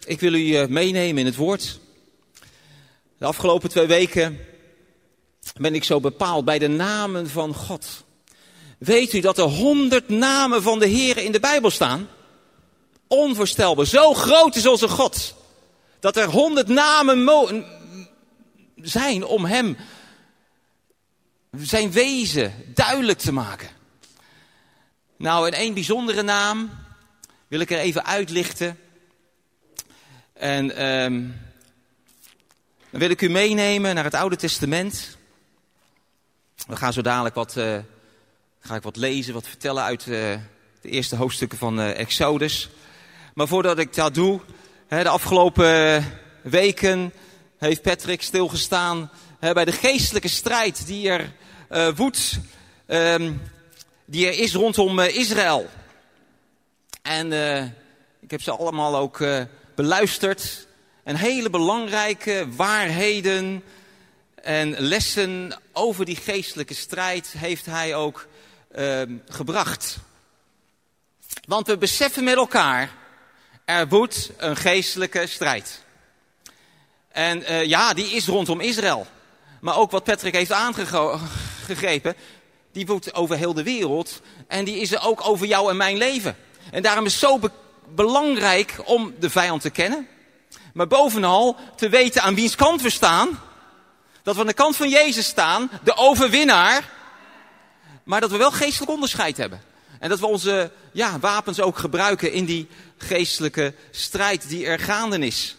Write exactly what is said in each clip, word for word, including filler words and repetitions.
ik wil u meenemen in het woord. De afgelopen twee weken ben ik zo bepaald bij de namen van God. Weet u dat er honderd namen van de Heer in de Bijbel staan? Onvoorstelbaar. Zo groot is onze God. Dat er honderd namen mo- zijn om hem, zijn wezen duidelijk te maken. Nou, en één bijzondere naam wil ik er even uitlichten. En um, dan wil ik u meenemen naar het Oude Testament. We gaan zo dadelijk wat, uh, ga ik wat lezen, wat vertellen uit uh, de eerste hoofdstukken van uh, Exodus. Maar voordat ik dat doe, hè, de afgelopen weken heeft Patrick stilgestaan hè, bij de geestelijke strijd die er uh, woedt, um, die er is rondom uh, Israël. En uh, ik heb ze allemaal ook uh, beluisterd. En hele belangrijke waarheden en lessen over die geestelijke strijd heeft hij ook uh, gebracht. Want we beseffen met elkaar, er woedt een geestelijke strijd. En uh, ja, die is rondom Israël. Maar ook wat Patrick heeft aangegrepen, die woedt over heel de wereld. En die is er ook over jou en mijn leven. En daarom is het zo be- belangrijk om de vijand te kennen. Maar bovenal te weten aan wiens kant we staan. Dat we aan de kant van Jezus staan, de overwinnaar. Maar dat we wel geestelijk onderscheid hebben. En dat we onze ja, wapens ook gebruiken in die geestelijke strijd die er gaande is.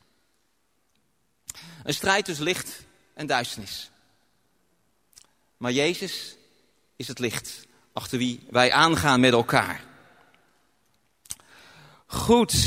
Een strijd tussen licht en duisternis. Maar Jezus is het licht achter wie wij aangaan met elkaar. Goed.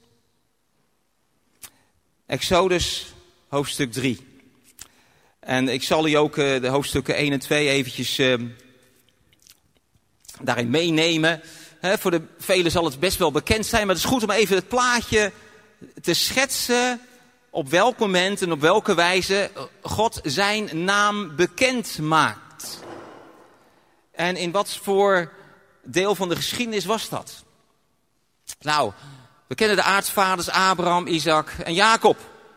Exodus hoofdstuk drie. En ik zal u ook uh, de hoofdstukken één en twee eventjes uh, daarin meenemen. He, voor de velen zal het best wel bekend zijn, maar het is goed om even het plaatje te schetsen op welk moment en op welke wijze God zijn naam bekend maakt. En in wat voor deel van de geschiedenis was dat? Nou, we kennen de aartsvaders Abraham, Isaac en Jacob.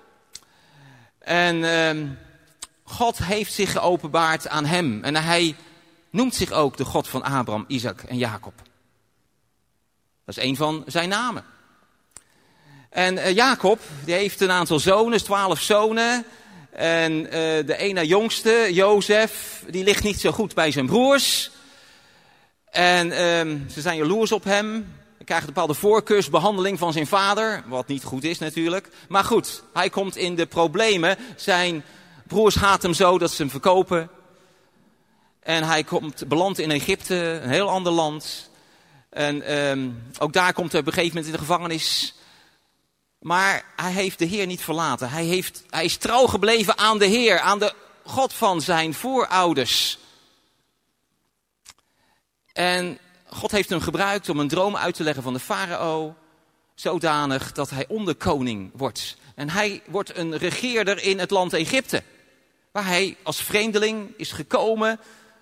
En uh, God heeft zich geopenbaard aan hem. En hij noemt zich ook de God van Abraham, Isaac en Jacob. Dat is een van zijn namen. En uh, Jacob, die heeft een aantal zonen, twaalf zonen. En uh, de ene jongste, Jozef, die ligt niet zo goed bij zijn broers. En uh, ze zijn jaloers op hem. Hij krijgt een bepaalde voorkeursbehandeling van zijn vader. Wat niet goed is natuurlijk. Maar goed, hij komt in de problemen. Zijn broers haten hem zo dat ze hem verkopen. En hij komt, belandt in Egypte, een heel ander land. En um, ook daar komt hij op een gegeven moment in de gevangenis. Maar hij heeft de Heer niet verlaten. Hij, heeft, hij is trouw gebleven aan de Heer, aan de God van zijn voorouders. En God heeft hem gebruikt om een droom uit te leggen van de farao. Zodanig dat hij onderkoning wordt. En hij wordt een regeerder in het land Egypte. Waar hij als vreemdeling is gekomen.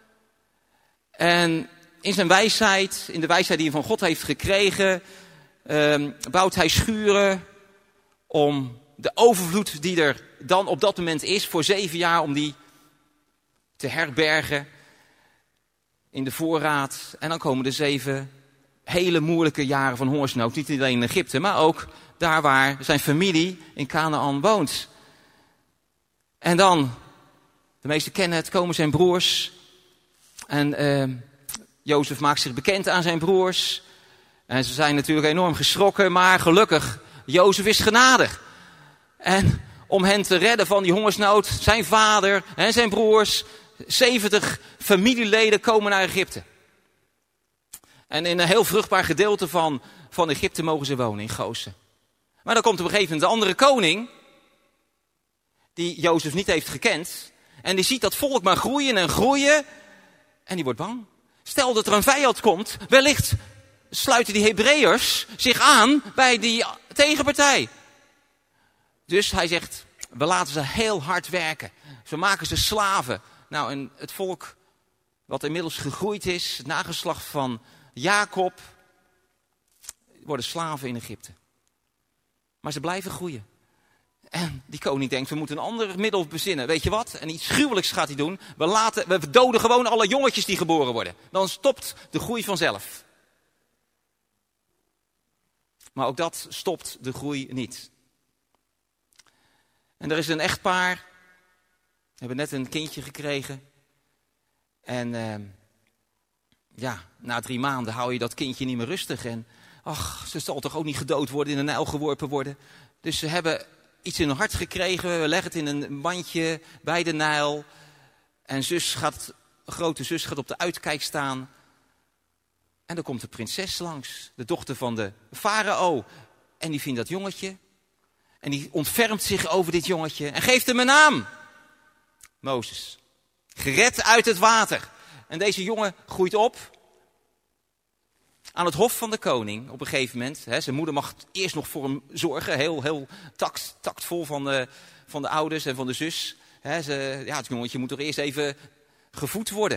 En in zijn wijsheid, in de wijsheid die hij van God heeft gekregen, uh, bouwt hij schuren om de overvloed die er dan op dat moment is, voor zeven jaar, om die te herbergen in de voorraad. En dan komen de zeven hele moeilijke jaren van hongersnood. Niet alleen in Egypte, maar ook daar waar zijn familie in Kanaan woont. En dan, de meesten kennen het, komen zijn broers. En uh, Jozef maakt zich bekend aan zijn broers. En ze zijn natuurlijk enorm geschrokken, maar gelukkig, Jozef is genadig. En om hen te redden van die hongersnood, zijn vader en zijn broers, zeventig familieleden komen naar Egypte. En in een heel vruchtbaar gedeelte van, van Egypte mogen ze wonen, in Gozen. Maar dan komt op een gegeven moment de andere koning, die Jozef niet heeft gekend. En die ziet dat volk maar groeien en groeien. En die wordt bang. Stel dat er een vijand komt, wellicht sluiten die Hebreeërs zich aan bij die tegenpartij. Dus hij zegt, we laten ze heel hard werken. We maken ze slaven. Nou, en het volk wat inmiddels gegroeid is, het nageslacht van Jacob, worden slaven in Egypte. Maar ze blijven groeien. En die koning denkt, we moeten een ander middel bezinnen. Weet je wat? En iets gruwelijks gaat hij doen. We, laten, we doden gewoon alle jongetjes die geboren worden. Dan stopt de groei vanzelf. Maar ook dat stopt de groei niet. En er is een echtpaar. We hebben net een kindje gekregen. En uh, ja, na drie maanden hou je dat kindje niet meer rustig. En ach, ze zal toch ook niet gedood worden, in de Nijl geworpen worden. Dus ze hebben iets in hun hart gekregen. We leggen het in een mandje bij de Nijl. En zus gaat, grote zus gaat op de uitkijk staan. En dan komt de prinses langs, de dochter van de farao. En die vindt dat jongetje. En die ontfermt zich over dit jongetje. En geeft hem een naam. Mozes. Gered uit het water. En deze jongen groeit op. Aan het hof van de koning op een gegeven moment. Hè, zijn moeder mag eerst nog voor hem zorgen. Heel, heel tact, tactvol van de, van de ouders en van de zus. Hè, ze, ja, het jongetje moet toch eerst even gevoed worden.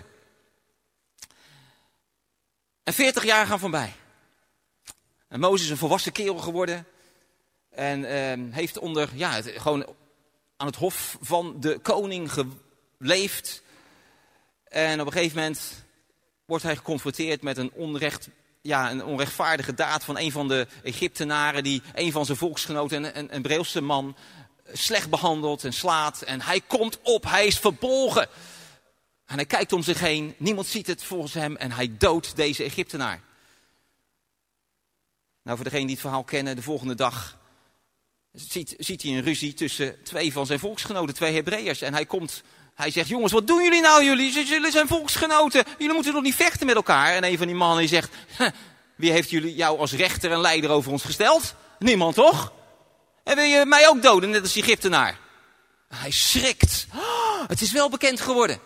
En veertig jaar gaan voorbij. En Mozes is een volwassen kerel geworden. En eh, heeft onder, ja, het, gewoon aan het hof van de koning geleefd. En op een gegeven moment wordt hij geconfronteerd met een, onrecht, ja, een onrechtvaardige daad van een van de Egyptenaren. Die een van zijn volksgenoten, een, een, een Hebreeuwse man, slecht behandelt en slaat. En hij komt op, hij is verbolgen. En hij kijkt om zich heen, niemand ziet het volgens hem en hij doodt deze Egyptenaar. Nou, voor degenen die het verhaal kennen, de volgende dag ziet, ziet hij een ruzie tussen twee van zijn volksgenoten, twee Hebreeërs. En hij komt, hij zegt, jongens, wat doen jullie nou jullie? Jullie zijn volksgenoten, jullie moeten nog niet vechten met elkaar. En een van die mannen die zegt, wie heeft jullie jou als rechter en leider over ons gesteld? Niemand toch? En wil je mij ook doden, net als die Egyptenaar? Hij schrikt, oh, het is wel bekend geworden.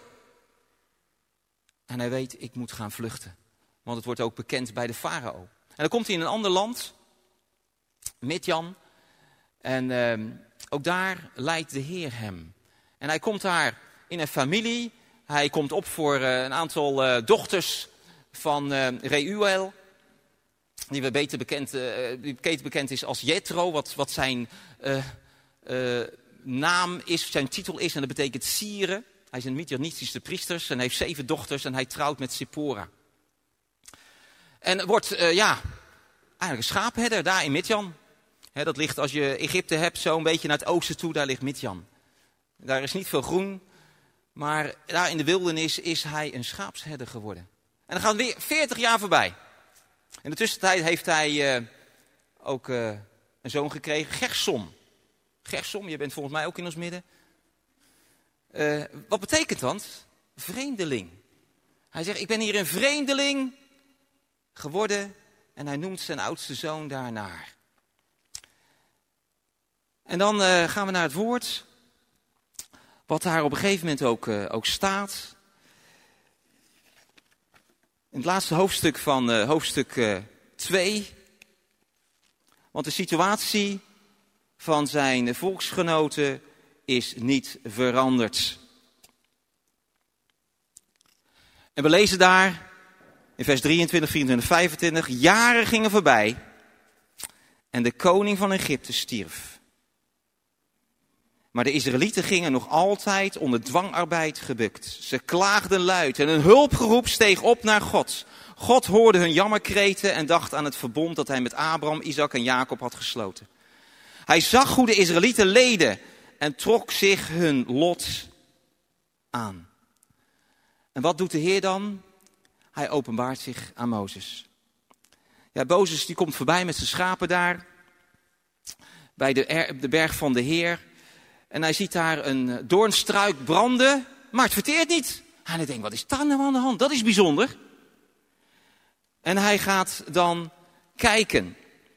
En hij weet, ik moet gaan vluchten. Want het wordt ook bekend bij de farao. En dan komt hij in een ander land. Midjan. En uh, ook daar leidt de Heer hem. En hij komt daar in een familie. Hij komt op voor uh, een aantal uh, dochters van uh, Reuel. Die we beter bekend, uh, die beter bekend is als Jethro. Wat, wat zijn uh, uh, naam is, zijn titel is. En dat betekent sieren. Hij is een Midjanistische priester en heeft zeven dochters en hij trouwt met Sippora. En wordt, uh, ja, eigenlijk een schaapherder daar in Midjan. He, dat ligt, als je Egypte hebt, zo een beetje naar het oosten toe, daar ligt Midjan. Daar is niet veel groen, maar daar in de wildernis is hij een schaapsherder geworden. En dan gaan weer veertig jaar voorbij. In de tussentijd heeft hij uh, ook uh, een zoon gekregen, Gersom. Gersom, je bent volgens mij ook in ons midden. Uh, wat betekent dat? Vreemdeling. Hij zegt, ik ben hier een vreemdeling geworden en hij noemt zijn oudste zoon daarnaar. En dan uh, gaan we naar het woord, wat daar op een gegeven moment ook, uh, ook staat. In het laatste hoofdstuk van uh, hoofdstuk uh, twee. Want de situatie van zijn volksgenoten is niet veranderd. En we lezen daar in vers drieëntwintig, vierentwintig, vijfentwintig. Jaren gingen voorbij en de koning van Egypte stierf. Maar de Israëlieten gingen nog altijd onder dwangarbeid gebukt. Ze klaagden luid en een hulpgeroep steeg op naar God. God hoorde hun jammerkreten en dacht aan het verbond dat hij met Abraham, Isaac en Jacob had gesloten. Hij zag hoe de Israëlieten leden en trok zich hun lot aan. En wat doet de Heer dan? Hij openbaart zich aan Mozes. Ja, Mozes die komt voorbij met zijn schapen daar. Bij de, er, de berg van de Heer. En hij ziet daar een doornstruik branden. Maar het verteert niet. En hij denkt, wat is daar nou aan de hand? Dat is bijzonder. En hij gaat dan kijken.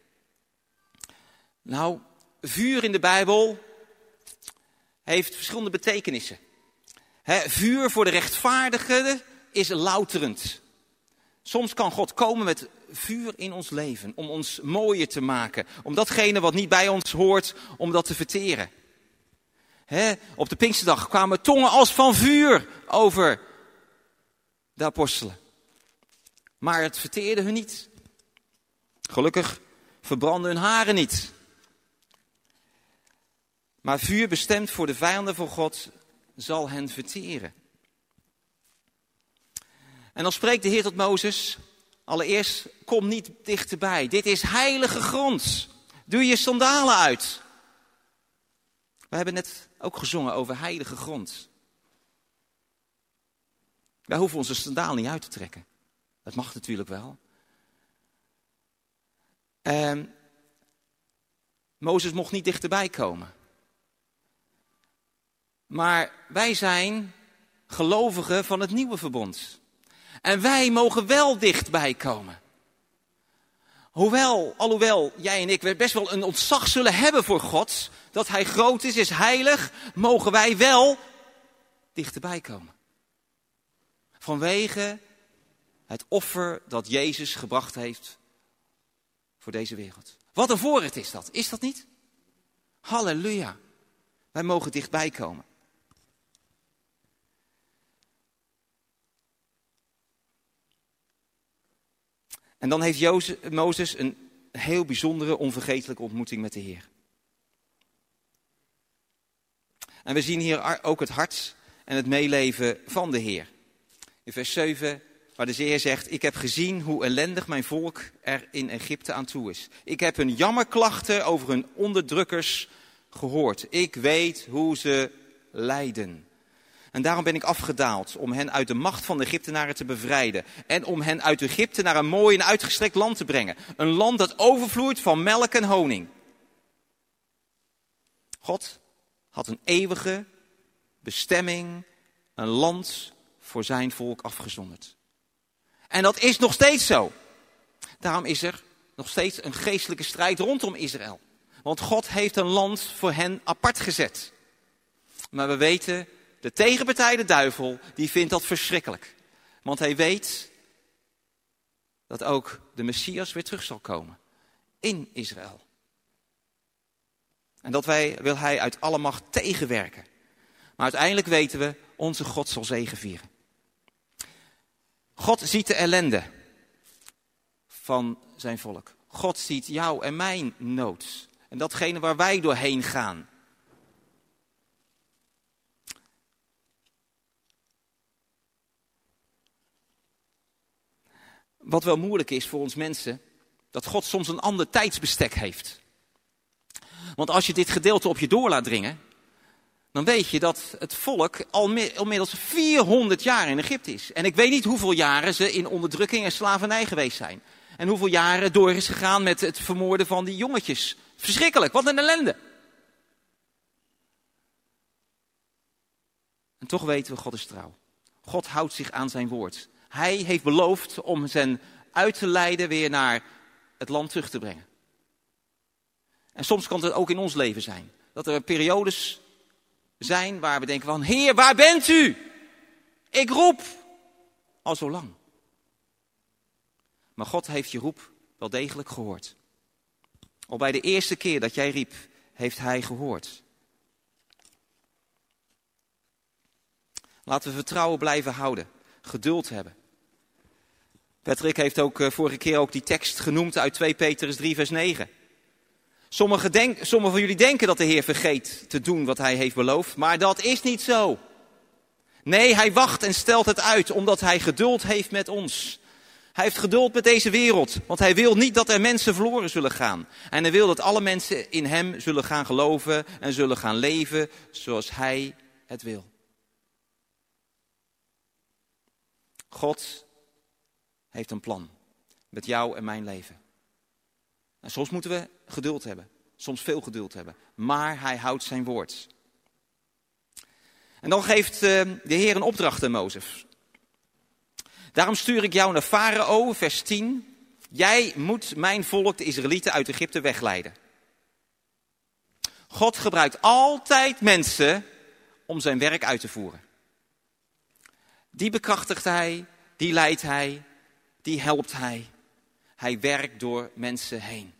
Nou, vuur in de Bijbel heeft verschillende betekenissen. He, vuur voor de rechtvaardigen is louterend. Soms kan God komen met vuur in ons leven, om ons mooier te maken. Om datgene wat niet bij ons hoort, om dat te verteren. He, op de Pinksterdag kwamen tongen als van vuur over de apostelen. Maar het verteerde hun niet. Gelukkig verbrandden hun haren niet. Maar vuur bestemd voor de vijanden van God zal hen verteren. En dan spreekt de Heer tot Mozes. Allereerst, kom niet dichterbij. Dit is heilige grond. Doe je sandalen uit. We hebben net ook gezongen over heilige grond. Wij hoeven onze sandalen niet uit te trekken. Dat mag natuurlijk wel. En Mozes mocht niet dichterbij komen. Maar wij zijn gelovigen van het nieuwe verbond. En wij mogen wel dichtbij komen. Hoewel, alhoewel jij en ik best wel een ontzag zullen hebben voor God, dat hij groot is, is heilig, mogen wij wel dichterbij komen. Vanwege het offer dat Jezus gebracht heeft voor deze wereld. Wat een voorrecht is dat, is dat niet? Halleluja. Wij mogen dichtbij komen. En dan heeft Jozef, Mozes een heel bijzondere, onvergetelijke ontmoeting met de Heer. En we zien hier ook het hart en het meeleven van de Heer. In vers zeven, waar de Heer zegt, ik heb gezien hoe ellendig mijn volk er in Egypte aan toe is. Ik heb hun jammerklachten over hun onderdrukkers gehoord. Ik weet hoe ze lijden. En daarom ben ik afgedaald om hen uit de macht van de Egyptenaren te bevrijden. En om hen uit Egypte naar een mooi en uitgestrekt land te brengen. Een land dat overvloeit van melk en honing. God had een eeuwige bestemming, een land voor zijn volk afgezonderd. En dat is nog steeds zo. Daarom is er nog steeds een geestelijke strijd rondom Israël. Want God heeft een land voor hen apart gezet. Maar we weten, de tegenpartij, de duivel, die vindt dat verschrikkelijk. Want hij weet dat ook de Messias weer terug zal komen. In Israël. En dat wij, wil hij uit alle macht tegenwerken. Maar uiteindelijk weten we, onze God zal zegevieren. God ziet de ellende van zijn volk. God ziet jou en mijn nood. En datgene waar wij doorheen gaan. Wat wel moeilijk is voor ons mensen, dat God soms een ander tijdsbestek heeft. Want als je dit gedeelte op je door laat dringen, dan weet je dat het volk al inmiddels vierhonderd jaar in Egypte is. En ik weet niet hoeveel jaren ze in onderdrukking en slavernij geweest zijn. En hoeveel jaren door is gegaan met het vermoorden van die jongetjes. Verschrikkelijk, wat een ellende. En toch weten we, God is trouw. God houdt zich aan zijn woord. Hij heeft beloofd om hen uit te leiden weer naar het land terug te brengen. En soms kan het ook in ons leven zijn. Dat er periodes zijn waar we denken van, Heer, waar bent u? Ik roep al zo lang. Maar God heeft je roep wel degelijk gehoord. Al bij de eerste keer dat jij riep, heeft hij gehoord. Laten we vertrouwen blijven houden. Geduld hebben. Patrick heeft ook uh, vorige keer ook die tekst genoemd uit twee Petrus drie vers negen. Sommigen, denk, sommigen van jullie denken dat de Heer vergeet te doen wat hij heeft beloofd, maar dat is niet zo. Nee, hij wacht en stelt het uit, omdat hij geduld heeft met ons. Hij heeft geduld met deze wereld, want hij wil niet dat er mensen verloren zullen gaan. En hij wil dat alle mensen in hem zullen gaan geloven en zullen gaan leven zoals hij het wil. God heeft een plan met jou en mijn leven. En soms moeten we geduld hebben, soms veel geduld hebben, maar hij houdt zijn woord. En dan geeft uh, de Heer een opdracht aan Mozes. Daarom stuur ik jou naar Farao, vers tien. Jij moet mijn volk, de Israëlieten, uit Egypte wegleiden. God gebruikt altijd mensen om zijn werk uit te voeren. Die bekrachtigt hij, die leidt hij, die helpt hij. Hij werkt door mensen heen.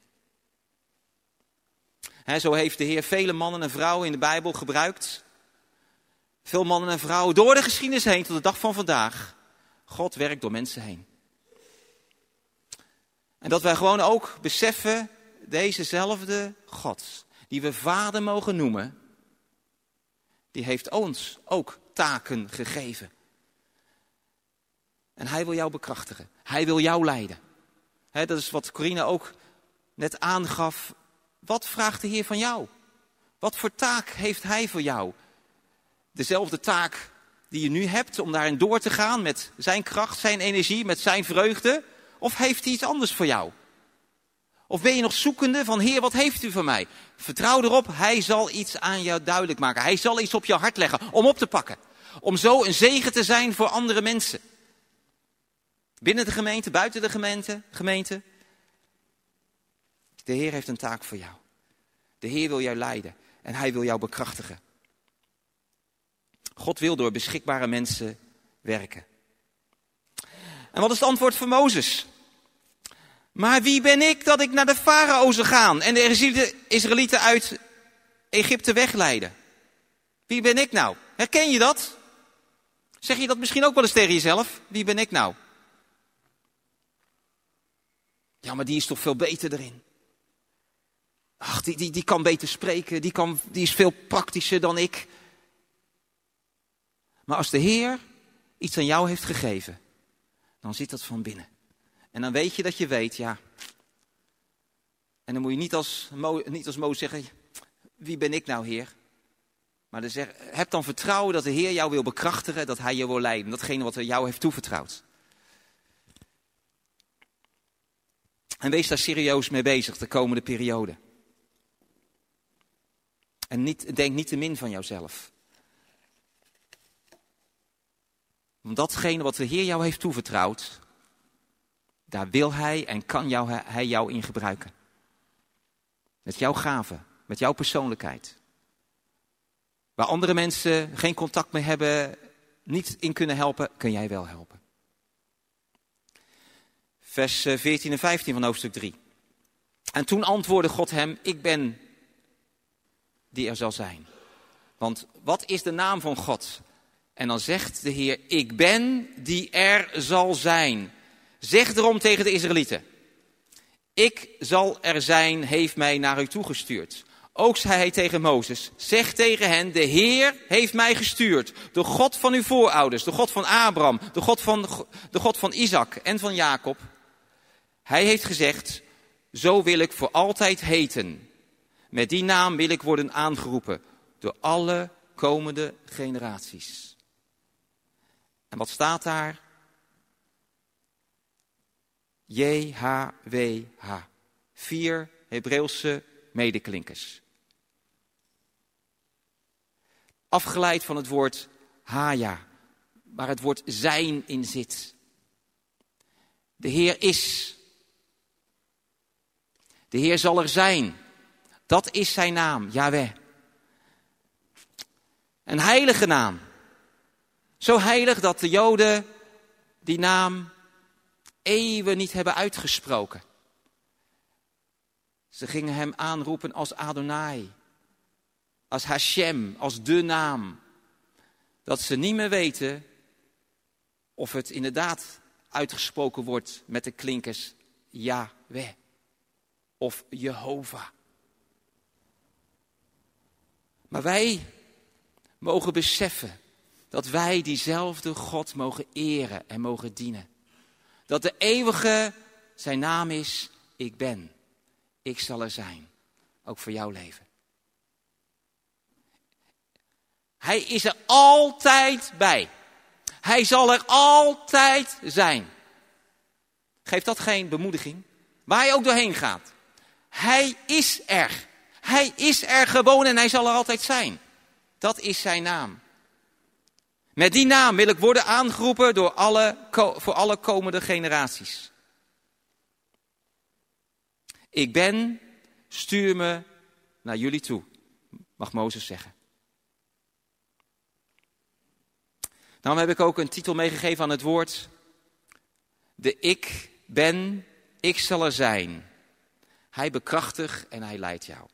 He, zo heeft de Heer vele mannen en vrouwen in de Bijbel gebruikt. Veel mannen en vrouwen door de geschiedenis heen tot de dag van vandaag. God werkt door mensen heen. En dat wij gewoon ook beseffen, dezezelfde God, die we Vader mogen noemen, die heeft ons ook taken gegeven. En hij wil jou bekrachtigen. Hij wil jou leiden. He, dat is wat Corine ook net aangaf. Wat vraagt de Heer van jou? Wat voor taak heeft hij voor jou? Dezelfde taak die je nu hebt om daarin door te gaan met zijn kracht, zijn energie, met zijn vreugde? Of heeft hij iets anders voor jou? Of ben je nog zoekende van, Heer, wat heeft u voor mij? Vertrouw erop, hij zal iets aan jou duidelijk maken. Hij zal iets op je hart leggen om op te pakken. Om zo een zegen te zijn voor andere mensen. Binnen de gemeente, buiten de gemeente. gemeente. De Heer heeft een taak voor jou. De Heer wil jou leiden en hij wil jou bekrachtigen. God wil door beschikbare mensen werken. En wat is het antwoord van Mozes? Maar wie ben ik dat ik naar de farao zou gaan en de Israëlieten uit Egypte wegleiden? Wie ben ik nou? Herken je dat? Zeg je dat misschien ook wel eens tegen jezelf? Wie ben ik nou? Ja, maar die is toch veel beter erin. Ach, die, die, die kan beter spreken, die, kan, die is veel praktischer dan ik. Maar als de Heer iets aan jou heeft gegeven, dan zit dat van binnen. En dan weet je dat je weet, ja. En dan moet je niet als, Mo, niet als Mozes zeggen, wie ben ik nou, Heer? Maar dan zeg, heb dan vertrouwen dat de Heer jou wil bekrachtigen, dat hij je wil leiden. Datgene wat hij jou heeft toevertrouwd. En wees daar serieus mee bezig de komende periode. En niet, denk niet te min van jouzelf. Want datgene wat de Heer jou heeft toevertrouwd, daar wil hij en kan jou, hij jou in gebruiken. Met jouw gaven, met jouw persoonlijkheid. Waar andere mensen geen contact mee hebben, niet in kunnen helpen, kun jij wel helpen. Vers veertien en vijftien van hoofdstuk drie. En toen antwoordde God hem, ik ben die er zal zijn. Want wat is de naam van God? En dan zegt de Heer, ik ben die er zal zijn. Zeg erom tegen de Israëlieten. Ik zal er zijn, heeft mij naar u toegestuurd. Ook zei hij tegen Mozes, zeg tegen hen, de Heer heeft mij gestuurd. De God van uw voorouders, de God van Abraham, de God van, de God van Isaac en van Jacob. Hij heeft gezegd, zo wil ik voor altijd heten. Met die naam wil ik worden aangeroepen door alle komende generaties. En wat staat daar? J H W H. Vier Hebreeuwse medeklinkers. Afgeleid van het woord Haja, waar het woord zijn in zit. De Heer is. De Heer zal er zijn. Dat is zijn naam, Yahweh. Een heilige naam. Zo heilig dat de Joden die naam eeuwen niet hebben uitgesproken. Ze gingen hem aanroepen als Adonai, als Hashem, als de naam. Dat ze niet meer weten of het inderdaad uitgesproken wordt met de klinkers Yahweh of Jehovah. Maar wij mogen beseffen dat wij diezelfde God mogen eren en mogen dienen. Dat de eeuwige, zijn naam is, ik ben. Ik zal er zijn. Ook voor jouw leven. Hij is er altijd bij. Hij zal er altijd zijn. Geeft dat geen bemoediging? Waar je ook doorheen gaat. Hij is er. Hij is er gewoon en hij zal er altijd zijn. Dat is zijn naam. Met die naam wil ik worden aangeroepen door alle, voor alle komende generaties. Ik ben, stuur me naar jullie toe, mag Mozes zeggen. Daarom heb ik ook een titel meegegeven aan het woord. De ik ben, ik zal er zijn. Hij bekrachtigt en hij leidt jou.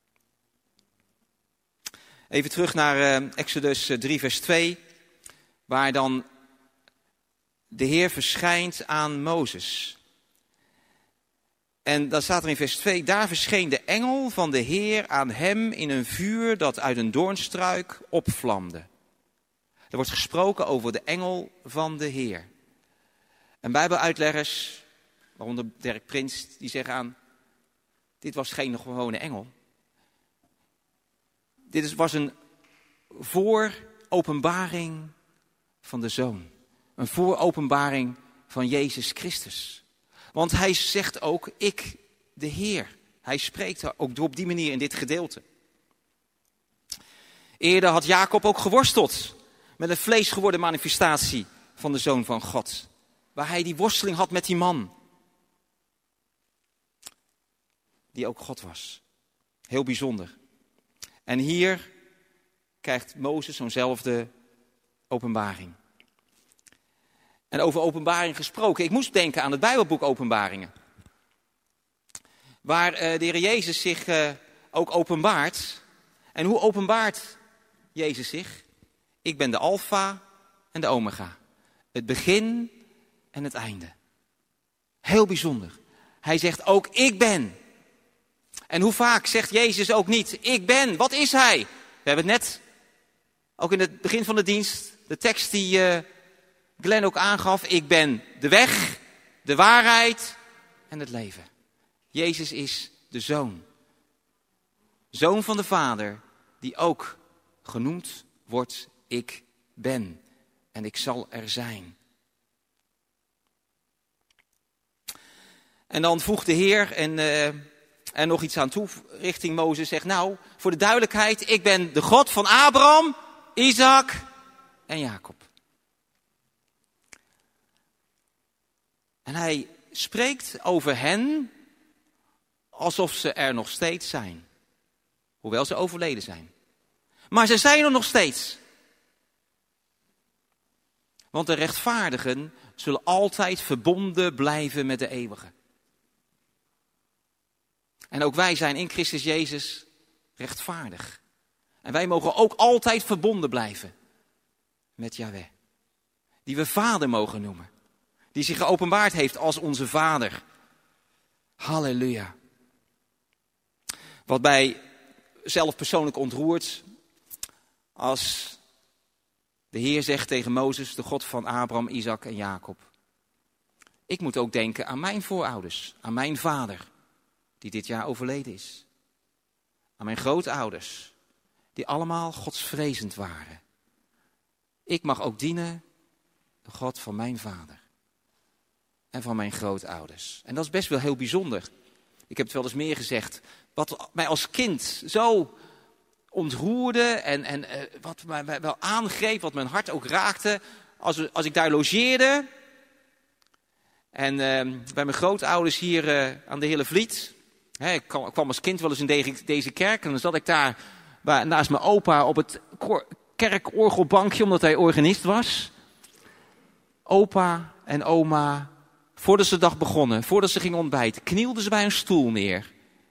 Even terug naar uh, Exodus drie vers twee. Waar dan de Heer verschijnt aan Mozes. En dan staat er in vers twee, daar verscheen de engel van de Heer aan hem in een vuur dat uit een doornstruik opvlamde. Er wordt gesproken over de engel van de Heer. En bijbeluitleggers, waaronder Dirk Prins, die zeggen aan, dit was geen gewone engel. Dit was een vooropenbaring van de Zoon. Een vooropenbaring van Jezus Christus. Want hij zegt ook, ik, de Heer. Hij spreekt ook op die manier in dit gedeelte. Eerder had Jacob ook geworsteld met een vleesgeworden manifestatie van de Zoon van God. Waar hij die worsteling had met die man. Die ook God was. Heel bijzonder. En hier krijgt Mozes zo'nzelfde openbaring. En over openbaring gesproken. Ik moest denken aan het Bijbelboek Openbaringen. Waar uh, de Heer Jezus zich uh, ook openbaart. En hoe openbaart Jezus zich? Ik ben de Alfa en de Omega. Het begin en het einde. Heel bijzonder. Hij zegt ook ik ben. En hoe vaak zegt Jezus ook niet ik ben. Wat is hij? We hebben het net, ook in het begin van de dienst, de tekst die uh, Glenn ook aangaf. Ik ben de weg, de waarheid en het leven. Jezus is de Zoon. Zoon van de Vader, die ook genoemd wordt ik ben. En ik zal er zijn. En dan voegt de Heer en, uh, er nog iets aan toe richting Mozes. Zegt nou, voor de duidelijkheid, ik ben de God van Abraham, Isaac en Jacob. En hij spreekt over hen alsof ze er nog steeds zijn. Hoewel ze overleden zijn. Maar ze zijn er nog steeds. Want de rechtvaardigen zullen altijd verbonden blijven met de eeuwige. En ook wij zijn in Christus Jezus rechtvaardig. En wij mogen ook altijd verbonden blijven met Yahweh. Die we Vader mogen noemen. Die zich geopenbaard heeft als onze Vader. Halleluja. Wat mij zelf persoonlijk ontroert. Als de Heer zegt tegen Mozes, de God van Abraham, Isaac en Jacob. Ik moet ook denken aan mijn voorouders, aan mijn vader, die dit jaar overleden is. Aan mijn grootouders, die allemaal godsvrezend waren. Ik mag ook dienen, de God van mijn vader. En van mijn grootouders. En dat is best wel heel bijzonder. Ik heb het wel eens meer gezegd. Wat mij als kind zo ontroerde en, en uh, wat mij wel aangreep, wat mijn hart ook raakte. Als, als ik daar logeerde. En uh, bij mijn grootouders hier uh, aan de Hillevliet. Hè, ik kwam, kwam als kind wel eens in deze, deze kerk. En dan zat ik daar waar, naast mijn opa op het kerkorgelbankje, omdat hij organist was. Opa en oma, voordat ze de dag begonnen, voordat ze gingen ontbijten, knielden ze bij een stoel neer.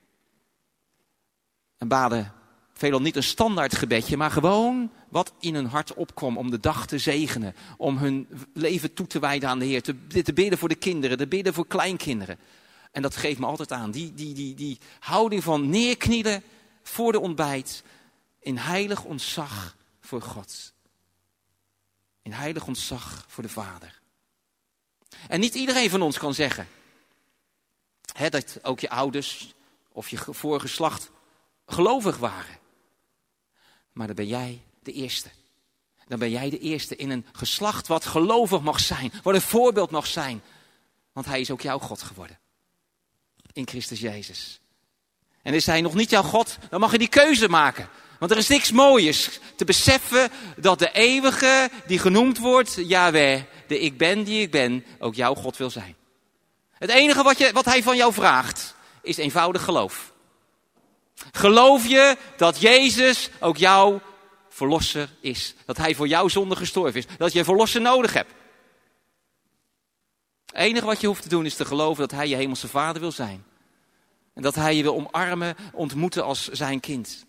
En baden veelal niet een standaard gebedje, maar gewoon wat in hun hart opkwam om de dag te zegenen. Om hun leven toe te wijden aan de Heer. Te, te bidden voor de kinderen, te bidden voor kleinkinderen. En dat geeft me altijd aan. Die, die, die, die houding van neerknielen voor de ontbijt. In heilig ontzag voor God. In heilig ontzag voor de Vader. En niet iedereen van ons kan zeggen. Hè, dat ook je ouders of je voorgeslacht gelovig waren. Maar dan ben jij de eerste. Dan ben jij de eerste in een geslacht wat gelovig mag zijn. Wat een voorbeeld mag zijn. Want hij is ook jouw God geworden. In Christus Jezus. En is hij nog niet jouw God, dan mag je die keuze maken. Want er is niks mooiers te beseffen dat de eeuwige die genoemd wordt, Yahweh, de ik ben die ik ben, ook jouw God wil zijn. Het enige wat, je, wat hij van jou vraagt, is eenvoudig geloof. Geloof je dat Jezus ook jouw verlosser is? Dat hij voor jouw zonde gestorven is? Dat je een verlosser nodig hebt? Het enige wat je hoeft te doen is te geloven dat hij je hemelse vader wil zijn. En dat hij je wil omarmen, ontmoeten als zijn kind.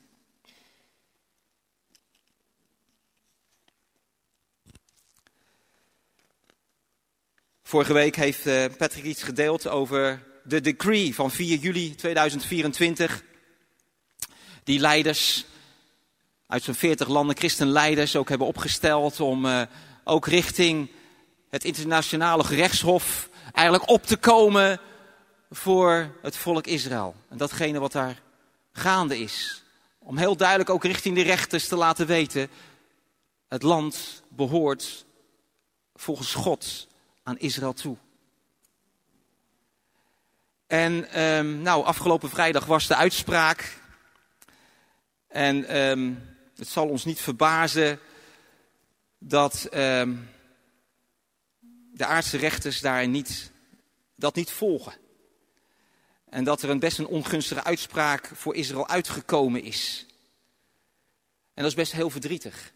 Vorige week heeft Patrick iets gedeeld over de decree van vier juli tweeduizend vierentwintig. Die leiders uit zo'n veertig landen, christenleiders, ook hebben opgesteld om uh, ook richting het internationale gerechtshof eigenlijk op te komen voor het volk Israël. En datgene wat daar gaande is. Om heel duidelijk ook richting de rechters te laten weten, het land behoort volgens God aan Israël toe. En um, nou, afgelopen vrijdag was de uitspraak. En um, het zal ons niet verbazen dat um, de aardse rechters daar niet, dat niet volgen. En dat er een best een ongunstige uitspraak voor Israël uitgekomen is. En dat is best heel verdrietig.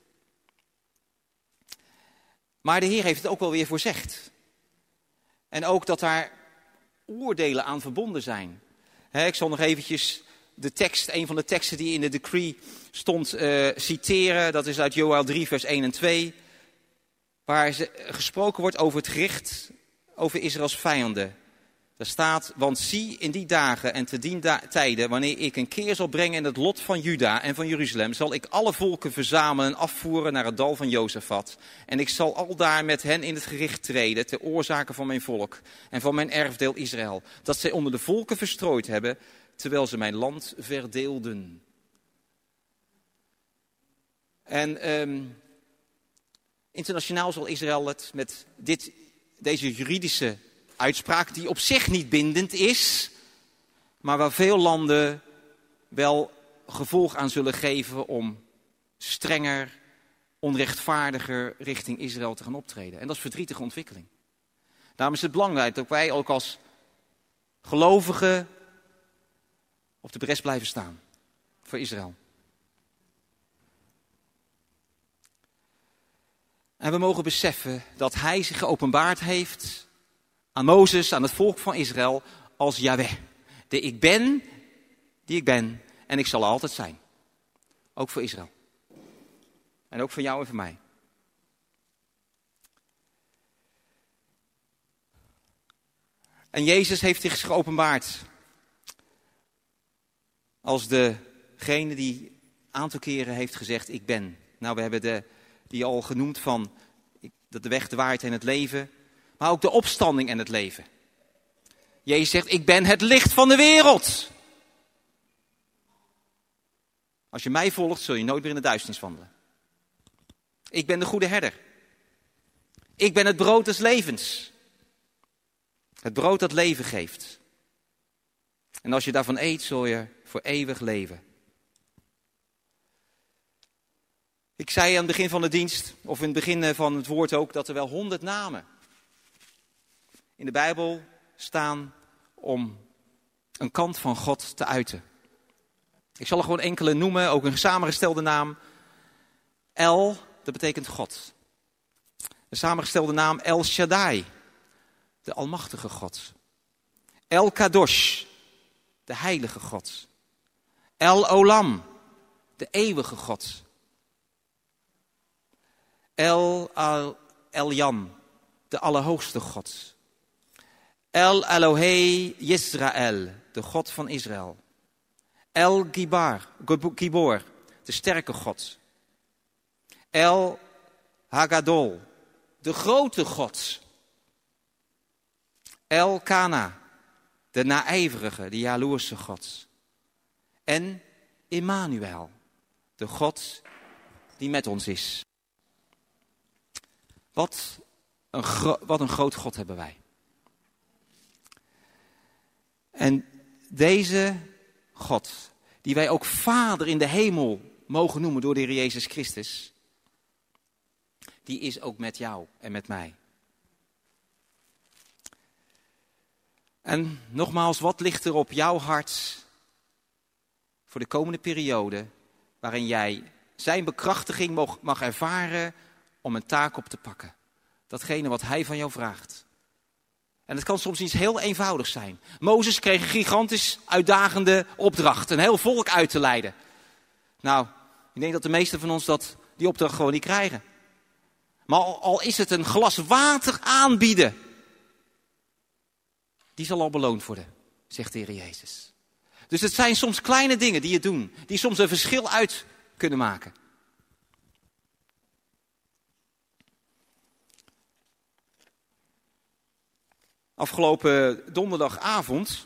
Maar de Heer heeft het ook wel weer voorzegd. En ook dat daar oordelen aan verbonden zijn. He, ik zal nog eventjes de tekst, een van de teksten die in de decree stond, uh, citeren. Dat is uit Joël drie, vers één en twee. Waar ze, gesproken wordt over het gericht over Israëls vijanden. Daar staat, want zie in die dagen en te dien da- tijden, wanneer ik een keer zal brengen in het lot van Juda en van Jeruzalem, zal ik alle volken verzamelen en afvoeren naar het dal van Jozafat. En ik zal aldaar met hen in het gericht treden, ter oorzake van mijn volk en van mijn erfdeel Israël. Dat zij onder de volken verstrooid hebben, terwijl ze mijn land verdeelden. En um, internationaal zal Israël het met dit, deze juridische uitspraak, die op zich niet bindend is, maar waar veel landen wel gevolg aan zullen geven om strenger, onrechtvaardiger richting Israël te gaan optreden. En dat is een verdrietige ontwikkeling. Daarom is het belangrijk dat wij ook als gelovigen op de bres blijven staan voor Israël. En we mogen beseffen dat hij zich geopenbaard heeft aan Mozes, aan het volk van Israël, als Yahweh. De ik ben, die ik ben. En ik zal er altijd zijn. Ook voor Israël. En ook voor jou en voor mij. En Jezus heeft zich geopenbaard als degene die een aantal keren heeft gezegd, ik ben. Nou, we hebben de, die al genoemd van dat de weg, de waarheid en het leven. Maar ook de opstanding en het leven. Jezus zegt, ik ben het licht van de wereld. Als je mij volgt, zul je nooit meer in de duisternis wandelen. Ik ben de goede herder. Ik ben het brood des levens. Het brood dat leven geeft. En als je daarvan eet, zul je voor eeuwig leven. Ik zei aan het begin van de dienst, of in het begin van het woord ook, dat er wel honderd namen in de Bijbel staan om een kant van God te uiten. Ik zal er gewoon enkele noemen, ook een samengestelde naam. El, dat betekent God. De samengestelde naam El Shaddai, de almachtige God. El Kadosh, de heilige God. El Olam, de eeuwige God. El Elyon, de allerhoogste God. El Elohei Yisrael, de God van Israël. El Gibar, Gibor, de sterke God. El Hagadol, de grote God. El Kana, de naijverige, de jaloerse God. En Immanuel, de God die met ons is. Wat een, gro- wat een groot God hebben wij. En deze God, die wij ook Vader in de hemel mogen noemen door de Heer Jezus Christus, die is ook met jou en met mij. En nogmaals, wat ligt er op jouw hart voor de komende periode, waarin jij zijn bekrachtiging mag, mag ervaren om een taak op te pakken. Datgene wat hij van jou vraagt. En het kan soms iets heel eenvoudigs zijn. Mozes kreeg een gigantisch uitdagende opdracht. Een heel volk uit te leiden. Nou, ik denk dat de meesten van ons dat, die opdracht gewoon niet krijgen. Maar al, al is het een glas water aanbieden, die zal al beloond worden. zegt de Heer Jezus. Dus het zijn soms kleine dingen die je doen, die soms een verschil uit kunnen maken. Afgelopen donderdagavond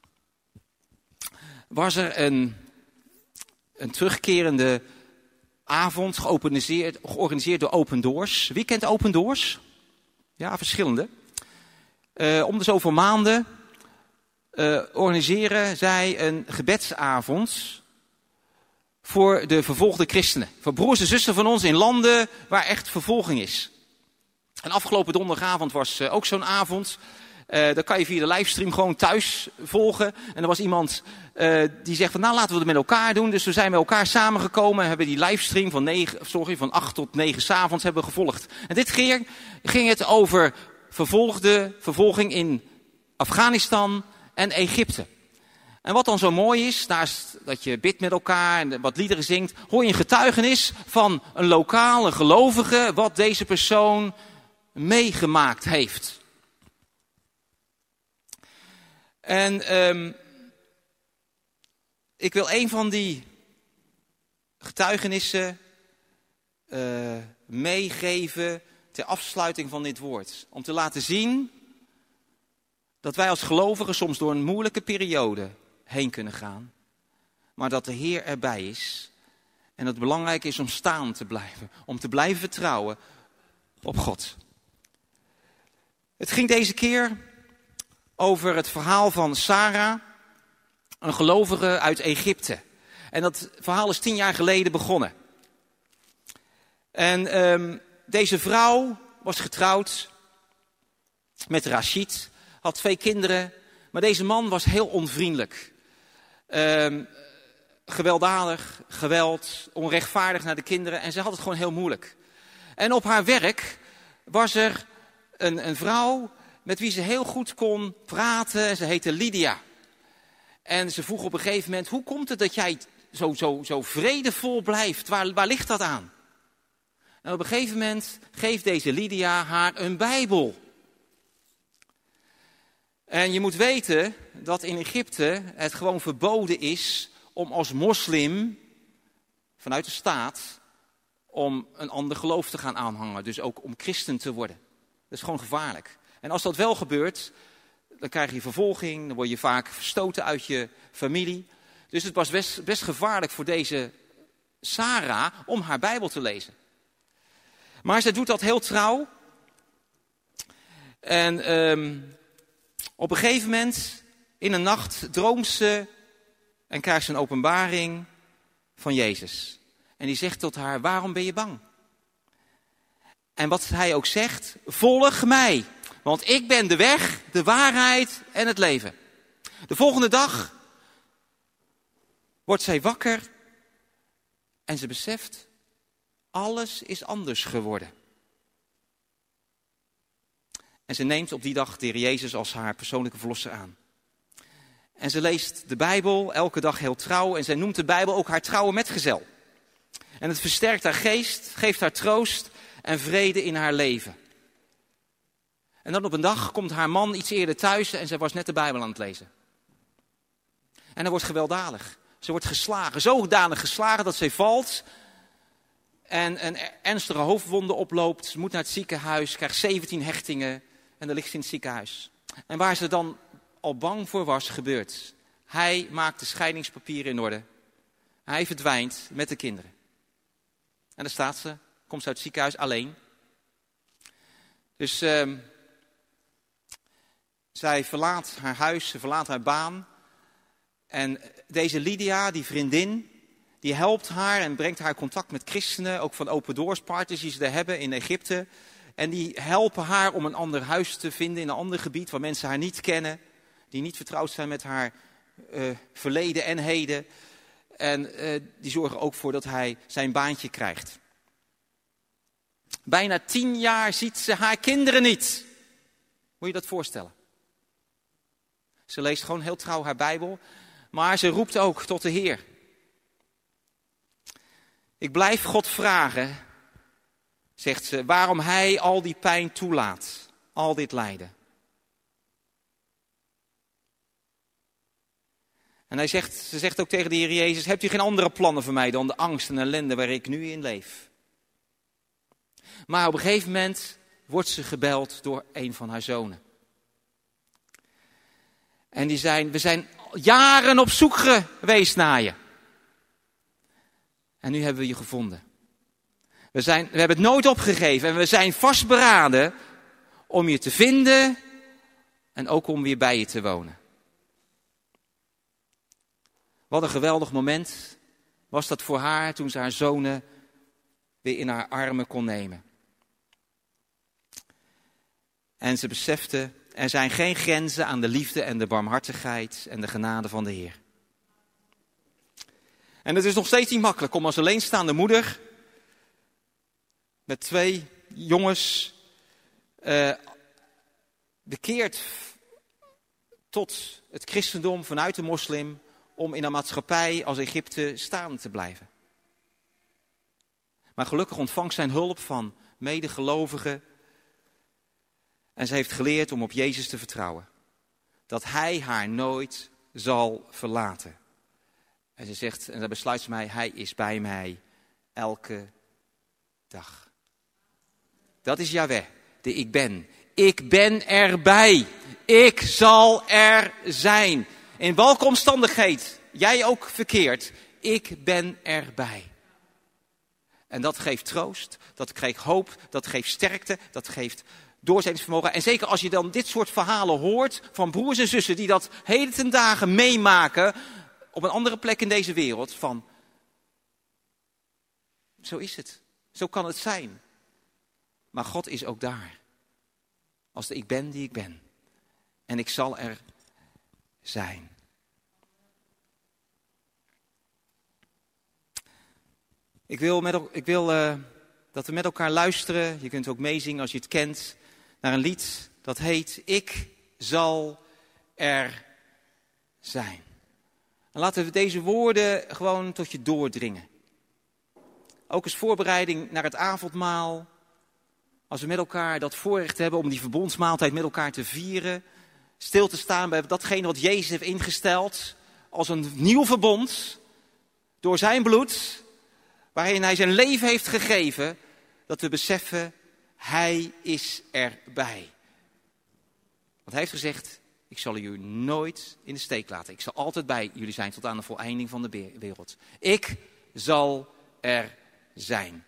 was er een, een terugkerende avond georganiseerd, georganiseerd door Open Doors. Wie kent Open Doors? Ja, verschillende. Uh, om de zoveel maanden uh, organiseren zij een gebedsavond voor de vervolgde christenen. Voor broers en zussen van ons in landen waar echt vervolging is. En afgelopen donderdagavond was uh, ook zo'n avond. Uh, dat kan je via de livestream gewoon thuis volgen. En er was iemand uh, die zegt van nou laten we het met elkaar doen. Dus we zijn met elkaar samengekomen en hebben die livestream van, negen, sorry, van acht tot negen 's avonds hebben we gevolgd. En dit keer ging het over vervolgde, vervolging in Afghanistan en Egypte. En wat dan zo mooi is, naast dat je bidt met elkaar en wat liederen zingt, hoor je een getuigenis van een lokale gelovige wat deze persoon meegemaakt heeft. En um, ik wil een van die getuigenissen uh, meegeven ter afsluiting van dit woord. Om te laten zien dat wij als gelovigen soms door een moeilijke periode heen kunnen gaan. Maar dat de Heer erbij is. En dat het belangrijk is om staan te blijven. Om te blijven vertrouwen op God. Het ging deze keer over het verhaal van Sarah, een gelovige uit Egypte. En dat verhaal is tien jaar geleden begonnen. En um, deze vrouw was getrouwd met Rashid, had twee kinderen. Maar deze man was heel onvriendelijk. Um, gewelddadig, geweld, onrechtvaardig naar de kinderen. En ze had het gewoon heel moeilijk. En op haar werk was er een, een vrouw met wie ze heel goed kon praten. Ze heette Lydia. En ze vroeg op een gegeven moment, hoe komt het dat jij zo, zo, zo vredevol blijft? Waar, waar ligt dat aan? En op een gegeven moment geeft deze Lydia haar een Bijbel. En je moet weten dat in Egypte het gewoon verboden is om als moslim vanuit de staat om een ander geloof te gaan aanhangen. Dus ook om christen te worden. Dat is gewoon gevaarlijk. En als dat wel gebeurt, dan krijg je vervolging, dan word je vaak verstoten uit je familie. Dus het was best, best gevaarlijk voor deze Sarah om haar Bijbel te lezen. Maar zij doet dat heel trouw. En um, op een gegeven moment, in een nacht, droomt ze en krijgt ze een openbaring van Jezus. En die zegt tot haar, waarom ben je bang? En wat hij ook zegt, volg mij. Want ik ben de weg, de waarheid en het leven. De volgende dag wordt zij wakker en ze beseft, alles is anders geworden. En ze neemt op die dag de Heer Jezus als haar persoonlijke verlosser aan. En ze leest de Bijbel elke dag heel trouw en zij noemt de Bijbel ook haar trouwe metgezel. En het versterkt haar geest, geeft haar troost en vrede in haar leven. En dan op een dag komt haar man iets eerder thuis en zij was net de Bijbel aan het lezen. En hij wordt gewelddadig. Ze wordt geslagen, zodanig geslagen dat zij valt en een ernstige hoofdwonde oploopt. Ze moet naar het ziekenhuis, krijgt zeventien hechtingen en dan ligt ze in het ziekenhuis. En waar ze dan al bang voor was, gebeurt. Hij maakt de scheidingspapieren in orde. Hij verdwijnt met de kinderen. En dan staat ze, komt ze uit het ziekenhuis alleen. Dus uh, zij verlaat haar huis, ze verlaat haar baan. En deze Lydia, die vriendin, die helpt haar en brengt haar contact met christenen, ook van Open Doors parties die ze daar hebben in Egypte. En die helpen haar om een ander huis te vinden in een ander gebied waar mensen haar niet kennen. Die niet vertrouwd zijn met haar uh, verleden en heden. En uh, die zorgen ook voor dat hij zijn baantje krijgt. Bijna tien jaar ziet ze haar kinderen niet. Moet je dat voorstellen? Ze leest gewoon heel trouw haar Bijbel. Maar ze roept ook tot de Heer. Ik blijf God vragen, zegt ze, waarom hij al die pijn toelaat. Al dit lijden. En hij zegt, ze zegt ook tegen de Heer Jezus, hebt u geen andere plannen voor mij dan de angst en ellende waar ik nu in leef? Maar op een gegeven moment wordt ze gebeld door een van haar zonen. En die zijn, we zijn jaren op zoek geweest naar je. En nu hebben we je gevonden. We, zijn, we hebben het nooit opgegeven en we zijn vastberaden om je te vinden en ook om weer bij je te wonen. Wat een geweldig moment was dat voor haar toen ze haar zonen weer in haar armen kon nemen. En ze besefte, er zijn geen grenzen aan de liefde en de barmhartigheid en de genade van de Heer. En het is nog steeds niet makkelijk om als alleenstaande moeder met twee jongens uh, bekeerd tot het christendom vanuit de moslim om in een maatschappij als Egypte staande te blijven. Maar gelukkig ontvangt zij hulp van medegelovigen. En ze heeft geleerd om op Jezus te vertrouwen. Dat Hij haar nooit zal verlaten. En ze zegt, en dan besluit ze mij, Hij is bij mij elke dag. Dat is Yahweh, de ik ben. Ik ben erbij. Ik zal er zijn. In welke omstandigheid jij ook verkeert, ik ben erbij. En dat geeft troost, dat geeft hoop, dat geeft sterkte, dat geeft doorzettingsvermogen. En zeker als je dan dit soort verhalen hoort van broers en zussen die dat hele ten dagen meemaken op een andere plek in deze wereld. Van, zo is het, zo kan het zijn. Maar God is ook daar. Als de ik ben die ik ben. En ik zal er zijn. Ik wil, met, ik wil uh, dat we met elkaar luisteren. Je kunt ook meezingen als je het kent. Naar een lied dat heet Ik zal er zijn. En laten we deze woorden gewoon tot je doordringen. Ook als voorbereiding naar het avondmaal. Als we met elkaar dat voorrecht hebben om die verbondsmaaltijd met elkaar te vieren. Stil te staan bij datgene wat Jezus heeft ingesteld. Als een nieuw verbond. Door zijn bloed. Waarin hij zijn leven heeft gegeven. Dat we beseffen, hij is erbij. Want hij heeft gezegd, ik zal jullie nooit in de steek laten. Ik zal altijd bij jullie zijn tot aan de voleinding van de wereld. Ik zal er zijn.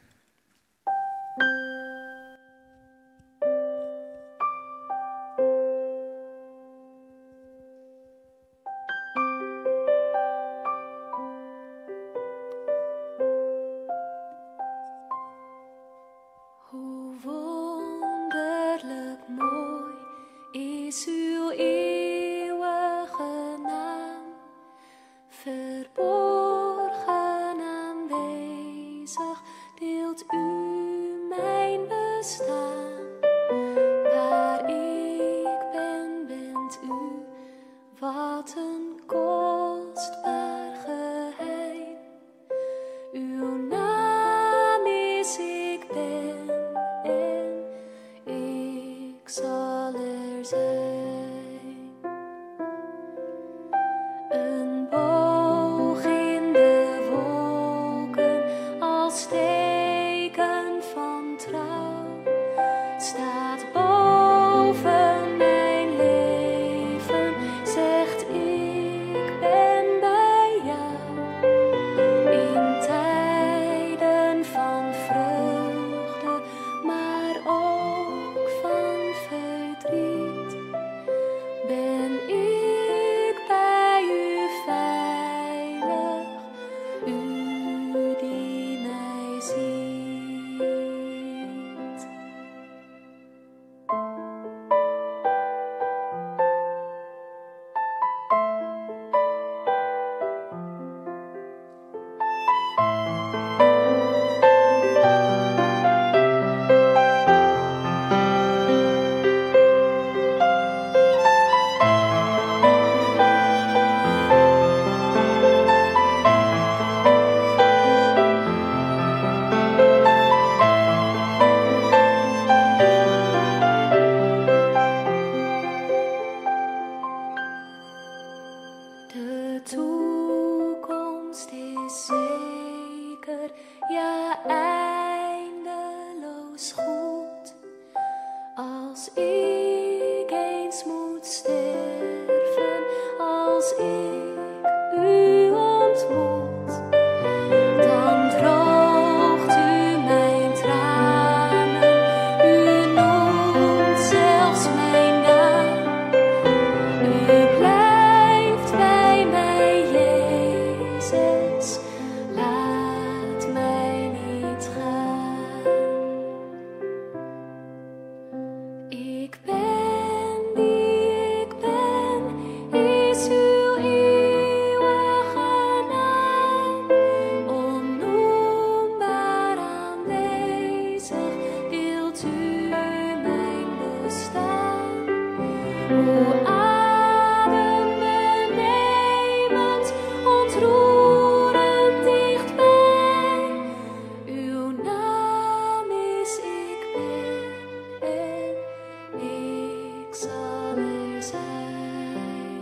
U die mij ja eindeloos goed. Als ik eens moet sterven, als ik u ontmoet, dan droogt u mijn tranen, u noemt zelfs mijn naam. U blijft bij mij, Jezus, laat mij niet gaan. Ik ben die ik ben, is uw eeuwige naam. Onnoembaar aanwezig, wilt u mijn bestaan. O adembenemend, ontroerend dichtbij. Uw naam is ik ben en ik zal er zijn.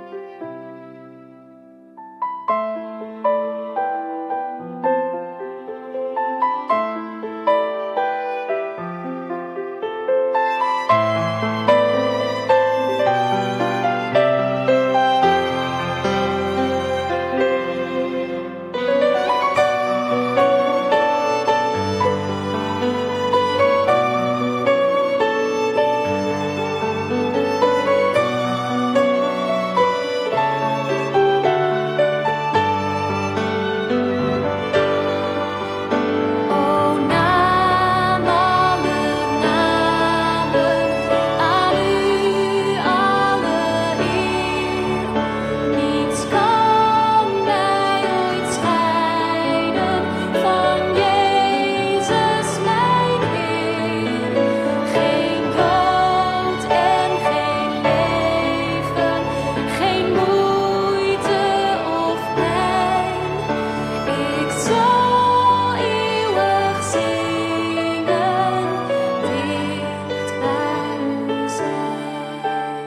O naam aller namen, aan u alle eer. Niets kan mij ooit scheiden van Jezus mijn Heer. Geen dood en geen leven, geen moeite of pijn. Ik zal eeuwig zingen, dicht bij u zijn.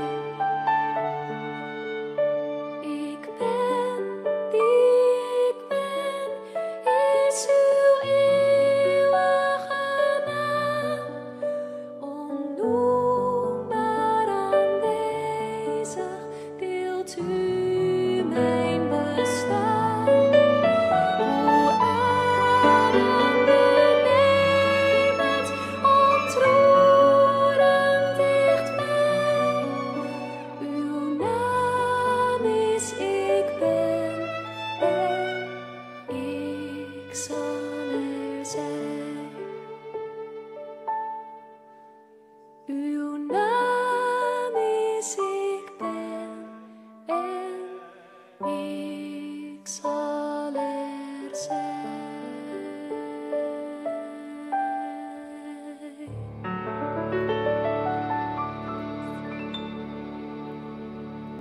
Ik ben die ik ben, is uw eeuwige naam. Onnoembaar aanwezig, deelt u mijn bestaan. O adembenemend, ontroerend dichtbij. Uw naam is ik ben en ik zal er zijn. Uw naam is ik ben en ik zal er zijn.